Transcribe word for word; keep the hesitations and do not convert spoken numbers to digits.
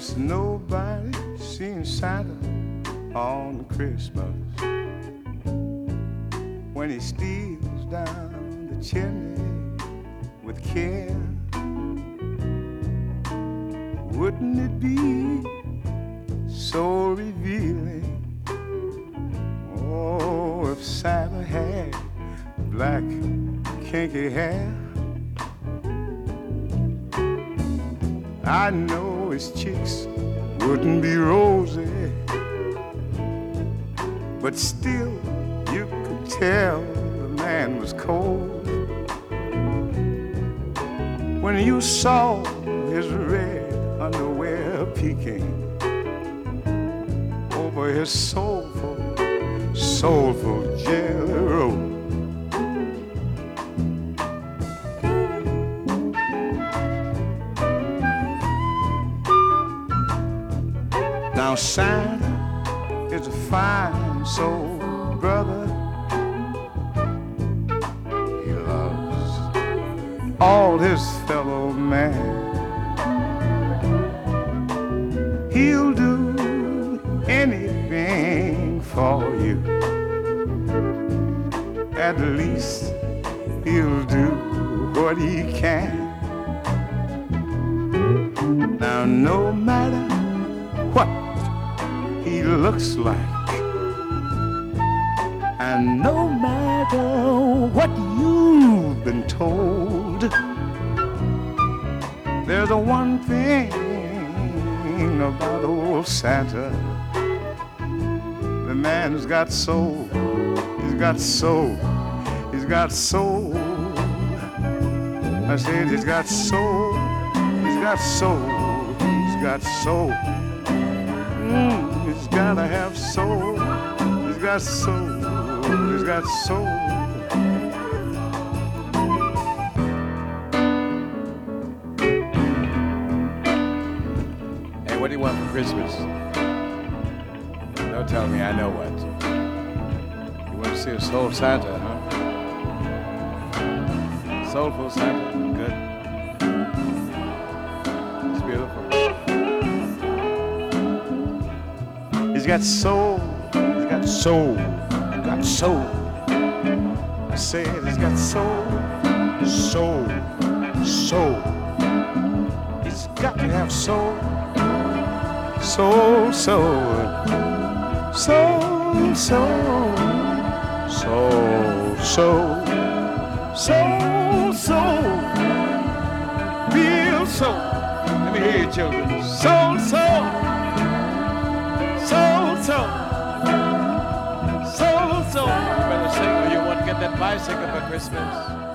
Guess nobody seen Santa on Christmas when he steals down the chimney with care. Wouldn't it be so revealing? Oh, if Santa had black kinky hair. I know his cheeks wouldn't be rosy, but still you could tell the man was cold when you saw his red underwear peeking over his soulful, soulful jelly roll. Now Santa is a fine soul brother. He loves all his fellow man. He'll do anything for you. At least he'll do what he can. Now no matter what he looks like, and no matter what you've been told, there's a one thing about old Santa. The man's got soul, he's got soul, he's got soul. I said he's got soul, he's got soul, he's got soul. Mm. He's gotta have soul. He's got soul. He's got soul. Hey, what do you want for Christmas? Don't tell me I know what. You want to see a soul Santa, huh? Soulful Santa. Good. It's beautiful. He's got soul, he's got soul, he's got soul. I said he's got soul, soul, soul. He's got to have soul, soul, soul, soul, soul, soul, soul, soul, soul, real soul. Let me hear you, children. Soul, soul. Soul, soul, soul, soul. You better sing or you won't get that bicycle for Christmas.